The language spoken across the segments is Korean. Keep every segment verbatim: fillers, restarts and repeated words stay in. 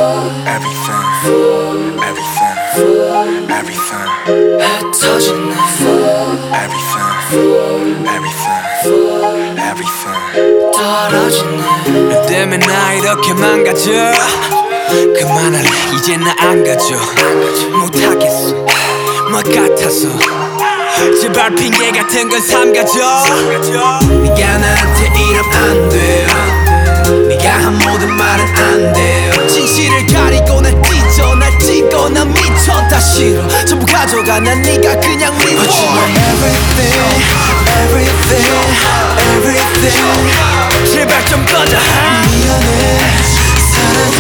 everything, everything, everything. 흩어지네 Everything, everything, everything. 떨어지네 너 때문에 나 이렇게 망가져 그만할래 이제 나 안 가져 못하겠어 뭐 같아서 제발 핑계 같은 건 삼가져 네가 나한테 이러면 안 돼요 네가 한 모든 말은 안 돼요 진실을 가리고 날 찢어 날 찢고 난 미쳐 다 싫어 전부 가져가 난 네가 그냥 미워 But you are everything, everything, everything 제발 좀 꺼져 미안해 사랑해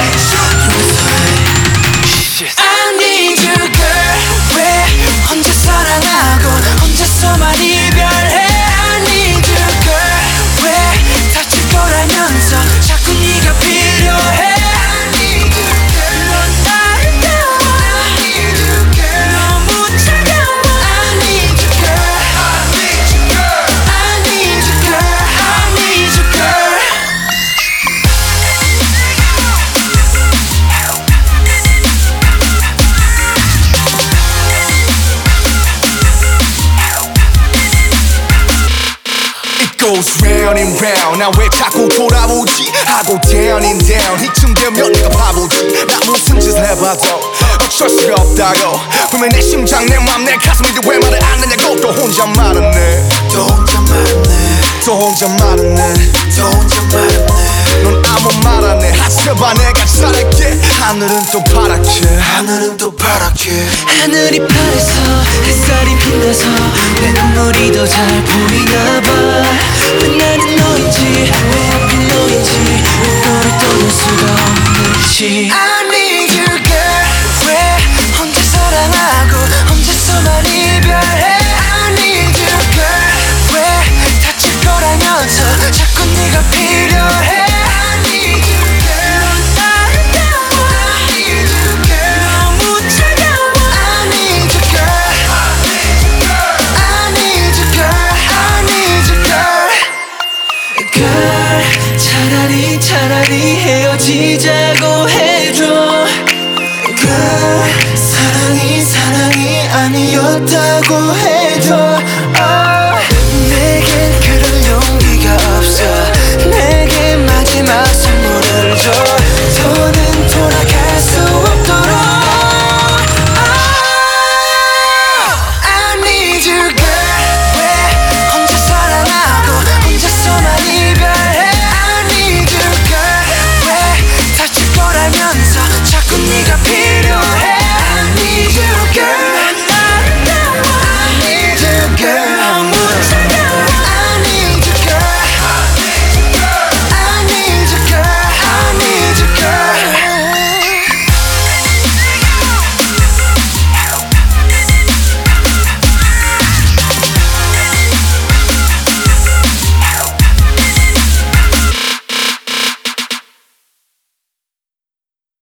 Shit. I need you girl 왜 혼자 사랑하고 혼자서만 이별해 I need you girl 왜 다칠 거라면서 자꾸 네가 필요해 I need you girl 넌 아름다워 I need you girl 너무 차가워 I need you girl I need you girl I need you girl I need you girl Goes round and round 나 왜 자꾸 돌아오지 하고 down and down 이쯤 되면 내가 바보지 나 무슨 짓을 해봐도 어쩔 수가 없다고 분명 내 심장 내 맘 내 가슴인데 왜 말을 안 하냐고 또 혼자 말았네 또 혼자 말았네 또 혼자 말았네 또 혼자 말았네 넌 아무 말 안 해 하지마 내가 잘할게 하늘은 또 파랗게 하늘은 또 파랗게 하늘이 파래서 햇살이 빛나서 내 눈물이 더 잘 보이나 봐왜 나는 너인지 왜 하필 너인지 왜 너를 떠날 수가 없는지 I need you girl 왜 혼자 사랑하고 혼자서만 이별해 I need you girl 왜 다칠 거라면서 자꾸 네가 필요해 I need you girl 넌 아름다워 I need you girl 너무 차가워 I need you girl I need you girl I need you girl girl 차라리 차라리 헤어지자고 해줘 girl 사랑이 사랑이 아니었다고 해